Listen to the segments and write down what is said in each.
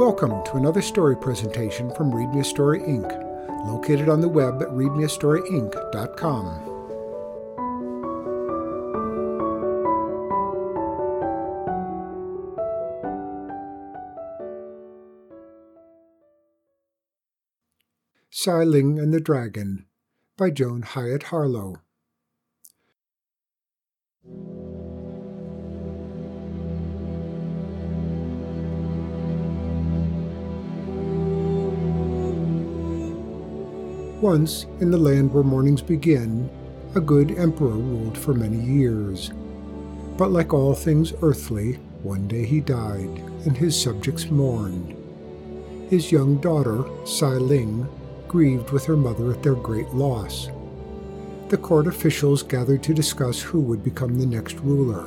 Welcome to another story presentation from Read Me a Story Inc., located on the web at readmeastoryinc.com. Sai Ling and the Dragon by Joan Hyatt Harlow. Once, in the land where mornings begin, a good emperor ruled for many years. But like all things earthly, one day he died, and his subjects mourned. His young daughter, Sai Ling, grieved with her mother at their great loss. The court officials gathered to discuss who would become the next ruler.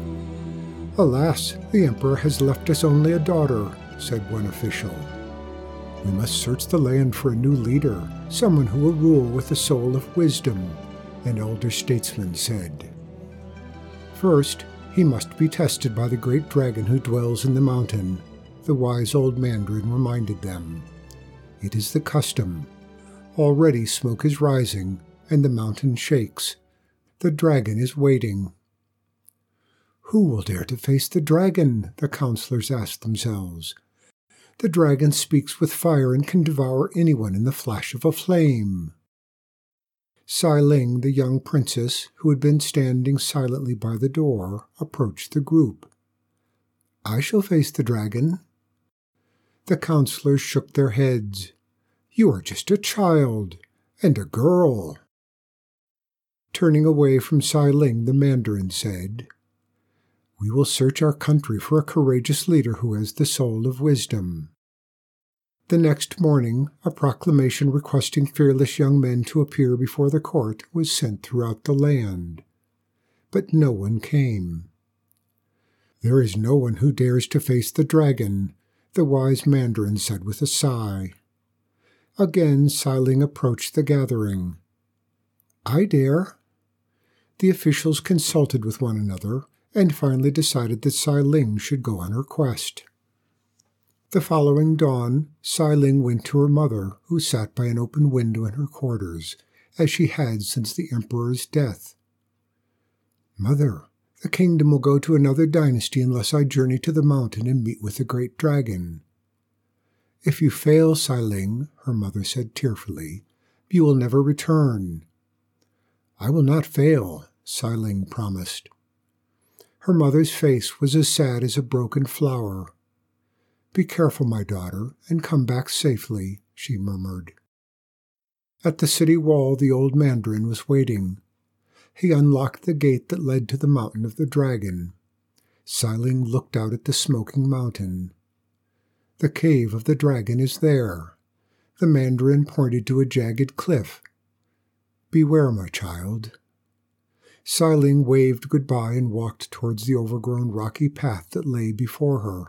"Alas, the emperor has left us only a daughter," said one official. "We must search the land for a new leader, someone who will rule with the soul of wisdom," an elder statesman said. "First, he must be tested by the great dragon who dwells in the mountain," the wise old mandarin reminded them. "It is the custom. Already smoke is rising, and the mountain shakes. The dragon is waiting." "Who will dare to face the dragon?" the counselors asked themselves. "The dragon speaks with fire and can devour anyone in the flash of a flame." Sai Ling, the young princess, who had been standing silently by the door, approached the group. "I shall face the dragon." The counselors shook their heads. "You are just a child, and a girl." Turning away from Sai Ling, the mandarin said, "We will search our country for a courageous leader who has the soul of wisdom." The next morning, a proclamation requesting fearless young men to appear before the court was sent throughout the land. But no one came. "There is no one who dares to face the dragon," the wise mandarin said with a sigh. Again, Sai Ling approached the gathering. "I dare." The officials consulted with one another and finally decided that Sai Ling should go on her quest. The following dawn, Sai Ling went to her mother, who sat by an open window in her quarters, as she had since the emperor's death. "Mother, the kingdom will go to another dynasty unless I journey to the mountain and meet with the great dragon." "If you fail, Sai Ling," her mother said tearfully, "you will never return." "I will not fail," Sai Ling promised. Her mother's face was as sad as a broken flower. "Be careful, my daughter, and come back safely," she murmured. At the city wall, the old mandarin was waiting. He unlocked the gate that led to the mountain of the dragon. Sai Ling looked out at the smoking mountain. "The cave of the dragon is there." The mandarin pointed to a jagged cliff. "Beware, my child." Sai Ling waved goodbye and walked towards the overgrown rocky path that lay before her.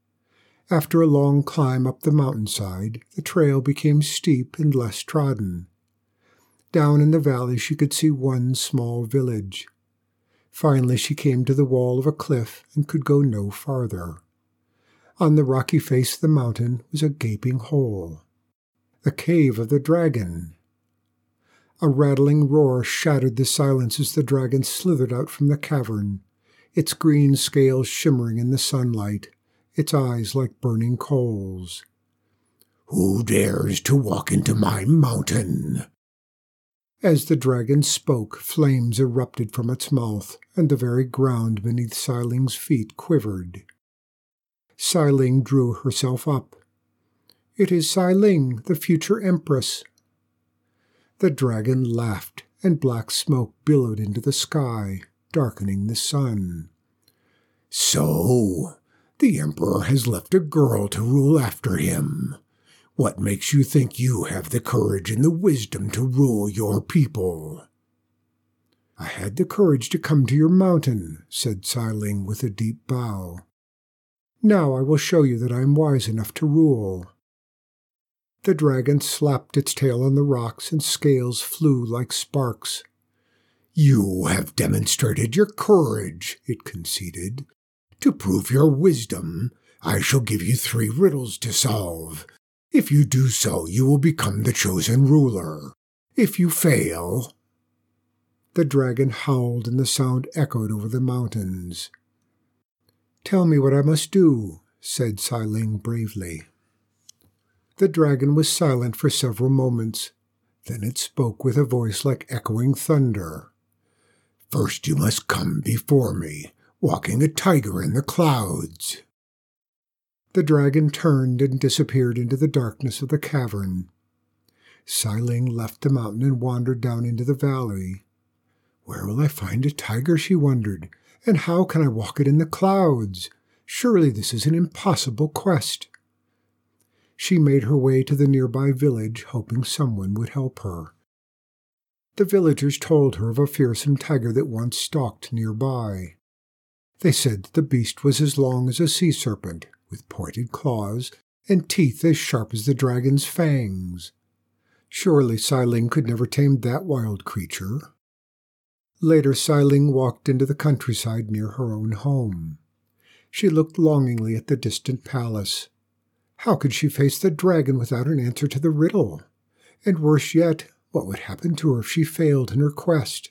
After a long climb up the mountainside, the trail became steep and less trodden. Down in the valley she could see one small village. Finally she came to the wall of a cliff and could go no farther. On the rocky face of the mountain was a gaping hole. The cave of the dragon. A rattling roar shattered the silence as the dragon slithered out from the cavern, its green scales shimmering in the sunlight, its eyes like burning coals. "Who dares to walk into my mountain?" As the dragon spoke, flames erupted from its mouth, and the very ground beneath Sai Ling's feet quivered. Sai Ling drew herself up. "It is Sai Ling, the future empress." The dragon laughed, and black smoke billowed into the sky, darkening the sun. "So, the emperor has left a girl to rule after him. What makes you think you have the courage and the wisdom to rule your people?" "I had the courage to come to your mountain," said Sai Ling with a deep bow. "Now I will show you that I am wise enough to rule." The dragon slapped its tail on the rocks and scales flew like sparks. "You have demonstrated your courage," it conceded. "To prove your wisdom, I shall give you 3 riddles to solve. If you do so, you will become the chosen ruler. If you fail—" The dragon howled and the sound echoed over the mountains. "Tell me what I must do," said Sai Ling bravely. The dragon was silent for several moments. Then it spoke with a voice like echoing thunder. "First you must come before me, walking a tiger in the clouds." The dragon turned and disappeared into the darkness of the cavern. Sai Ling left the mountain and wandered down into the valley. "Where will I find a tiger?" she wondered. "And how can I walk it in the clouds? Surely this is an impossible quest." She made her way to the nearby village, hoping someone would help her. The villagers told her of a fearsome tiger that once stalked nearby. They said that the beast was as long as a sea serpent, with pointed claws and teeth as sharp as the dragon's fangs. Surely Sai Ling could never tame that wild creature. Later, Sai Ling walked into the countryside near her own home. She looked longingly at the distant palace. How could she face the dragon without an answer to the riddle? And worse yet, what would happen to her if she failed in her quest?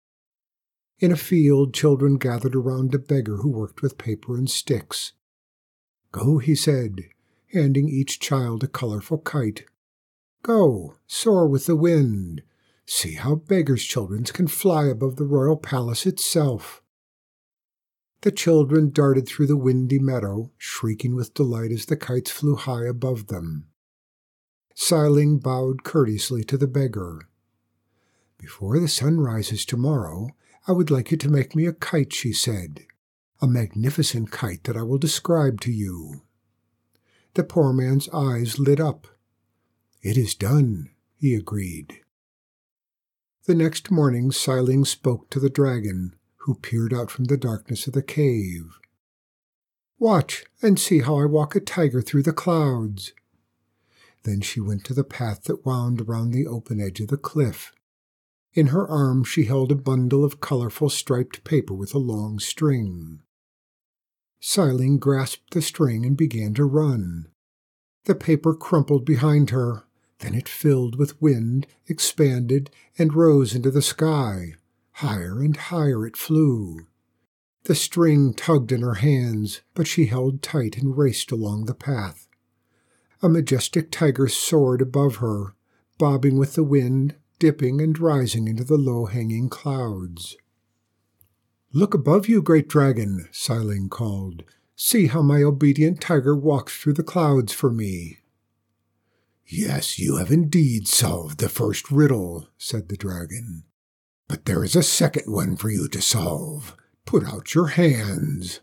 In a field, children gathered around a beggar who worked with paper and sticks. "Go," he said, handing each child a colorful kite. "Go, soar with the wind. See how beggars' children can fly above the royal palace itself." The children darted through the windy meadow, shrieking with delight as the kites flew high above them. Sai Ling bowed courteously to the beggar. "Before the sun rises tomorrow, I would like you to make me a kite," she said. "A magnificent kite that I will describe to you." The poor man's eyes lit up. "It is done," he agreed. The next morning, Sai Ling spoke to the dragon, who peered out from the darkness of the cave. "Watch and see how I walk a tiger through the clouds." Then she went to the path that wound around the open edge of the cliff. In her arms she held a bundle of colorful striped paper with a long string. Sai Ling grasped the string and began to run. The paper crumpled behind her. Then it filled with wind, expanded, and rose into the sky. Higher and higher it flew. The string tugged in her hands, but she held tight and raced along the path. A majestic tiger soared above her, bobbing with the wind, dipping and rising into the low-hanging clouds. "Look above you, great dragon," Sai Ling called. "See how my obedient tiger walks through the clouds for me." "Yes, you have indeed solved the first riddle," said the dragon. "But there is a second one for you to solve. Put out your hands."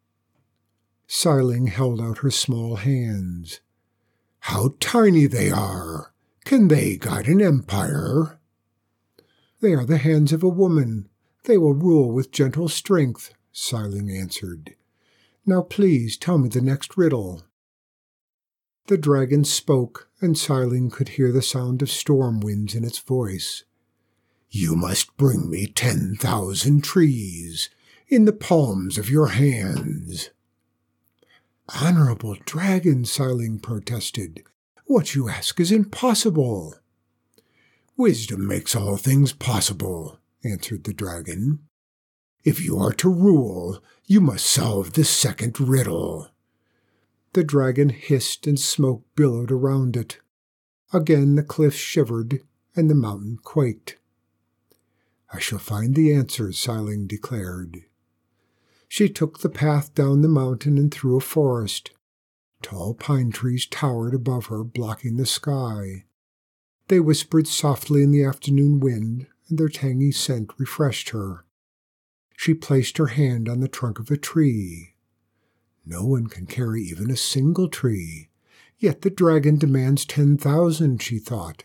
Sai Ling held out her small hands. "How tiny they are! Can they guide an empire?" "They are the hands of a woman. They will rule with gentle strength," Sai Ling answered. "Now please tell me the next riddle." The dragon spoke, and Sai Ling could hear the sound of storm winds in its voice. "You must bring me 10,000 trees in the palms of your hands." "Honorable dragon," Sai Ling protested, "what you ask is impossible." "Wisdom makes all things possible," answered the dragon. "If you are to rule, you must solve the second riddle." The dragon hissed and smoke billowed around it. Again the cliff shivered and the mountain quaked. "I shall find the answers," Sai Ling declared. She took the path down the mountain and through a forest. Tall pine trees towered above her, blocking the sky. They whispered softly in the afternoon wind, and their tangy scent refreshed her. She placed her hand on the trunk of a tree. No one can carry even a single tree, yet the dragon demands 10,000, she thought.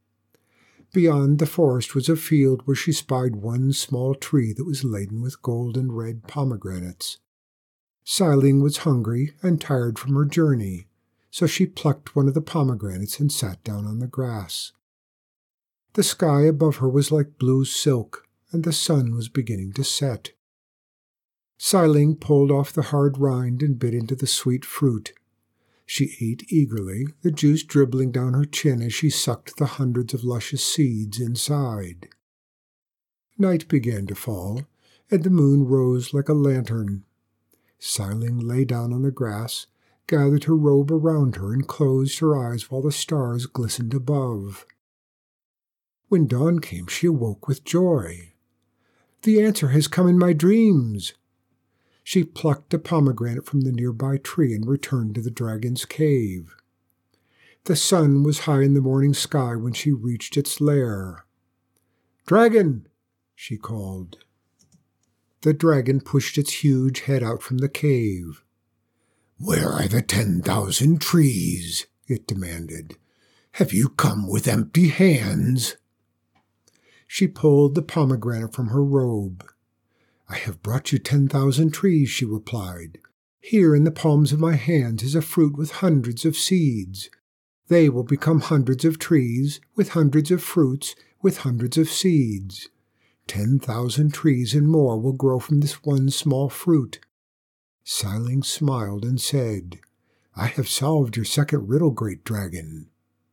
Beyond the forest was a field where she spied one small tree that was laden with gold and red pomegranates. Sai Ling was hungry and tired from her journey, so she plucked one of the pomegranates and sat down on the grass. The sky above her was like blue silk, and the sun was beginning to set. Xiling pulled off the hard rind and bit into the sweet fruit. She ate eagerly, the juice dribbling down her chin as she sucked the hundreds of luscious seeds inside. Night began to fall, and the moon rose like a lantern. Xiling lay down on the grass, gathered her robe around her, and closed her eyes while the stars glistened above. When dawn came, she awoke with joy. "The answer has come in my dreams." She plucked a pomegranate from the nearby tree and returned to the dragon's cave. The sun was high in the morning sky when she reached its lair. "Dragon!" she called. The dragon pushed its huge head out from the cave. "Where are the 10,000 trees?" it demanded. "Have you come with empty hands?" She pulled the pomegranate from her robe. "I have brought you 10,000 trees," she replied. "Here in the palms of my hands is a fruit with hundreds of seeds. They will become hundreds of trees, with hundreds of fruits, with hundreds of seeds. 10,000 trees and more will grow from this one small fruit." Xiling smiled and said, "I have solved your second riddle, great dragon."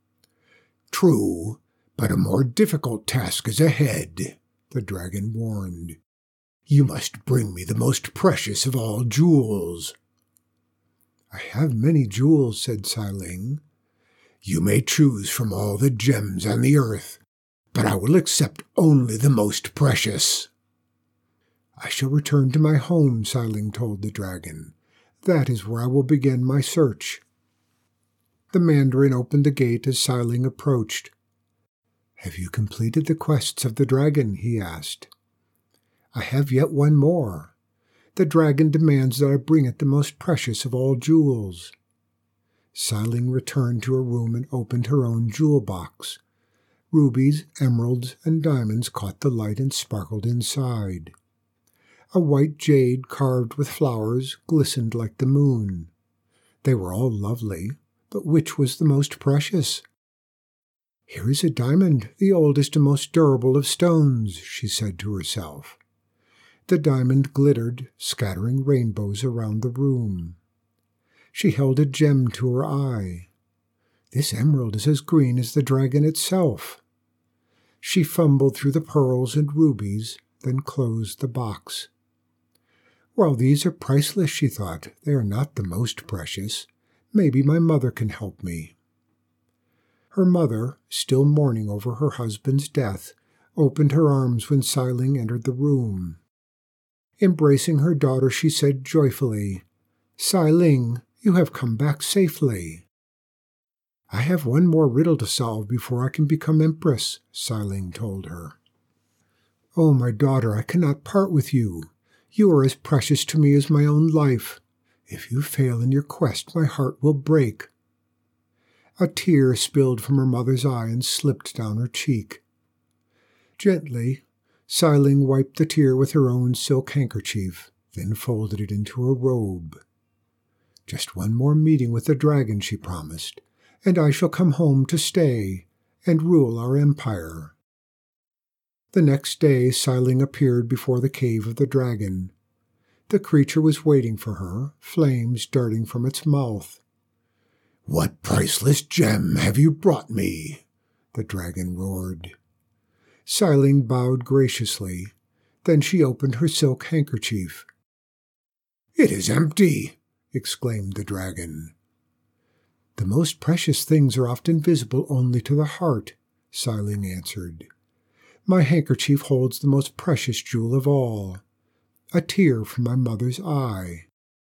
"True, but a more difficult task is ahead," the dragon warned. "You must bring me the most precious of all jewels." "I have many jewels," said Xiling. "You may choose from all the gems on the earth, but I will accept only the most precious." "I shall return to my home," Xiling told the dragon. "That is where I will begin my search." The mandarin opened the gate as Xiling approached. "Have you completed the quests of the dragon?" he asked. "I have yet one more. The dragon demands that I bring it the most precious of all jewels." Xiling returned to her room and opened her own jewel box. Rubies, emeralds, and diamonds caught the light and sparkled inside. A white jade carved with flowers glistened like the moon. They were all lovely, but which was the most precious? "Here is a diamond, the oldest and most durable of stones," she said to herself. The diamond glittered, scattering rainbows around the room. She held a gem to her eye. "This emerald is as green as the dragon itself." She fumbled through the pearls and rubies, then closed the box. "While these are priceless," she thought, "they are not the most precious. Maybe my mother can help me." Her mother, still mourning over her husband's death, opened her arms when Xiling entered the room. Embracing her daughter, she said joyfully, "Xiling, you have come back safely." "I have one more riddle to solve before I can become empress," Xiling told her. "Oh, my daughter, I cannot part with you. You are as precious to me as my own life. If you fail in your quest, my heart will break." A tear spilled from her mother's eye and slipped down her cheek. Gently, Xiling wiped the tear with her own silk handkerchief, then folded it into her robe. "Just one more meeting with the dragon," she promised, "and I shall come home to stay and rule our empire." The next day Xiling appeared before the cave of the dragon. The creature was waiting for her, flames darting from its mouth. "What priceless gem have you brought me?" the dragon roared. Xiling bowed graciously. Then she opened her silk handkerchief. "It is empty!" exclaimed the dragon. "The most precious things are often visible only to the heart," Xiling answered. "My handkerchief holds the most precious jewel of all, a tear from my mother's eye."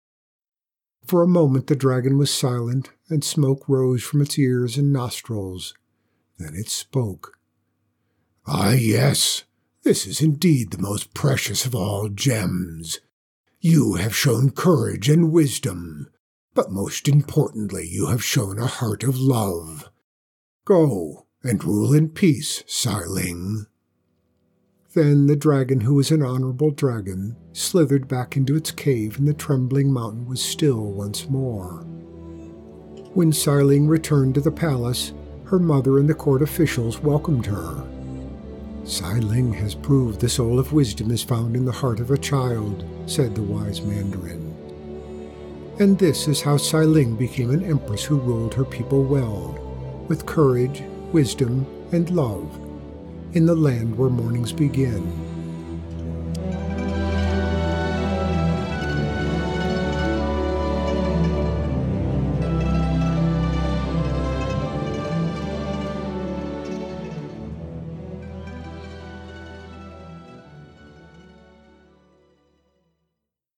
For a moment the dragon was silent, and smoke rose from its ears and nostrils. Then it spoke. "Ah, yes, this is indeed the most precious of all gems. You have shown courage and wisdom, but most importantly you have shown a heart of love. Go and rule in peace, Xiling." Then the dragon, who was an honorable dragon, slithered back into its cave, and the trembling mountain was still once more. When Xiling returned to the palace, her mother and the court officials welcomed her. Sai Ling has proved the soul of wisdom is found in the heart of a child, said the wise mandarin. And this is how Sai Ling became an empress who ruled her people well, with courage, wisdom, and love, in the land where mornings begin.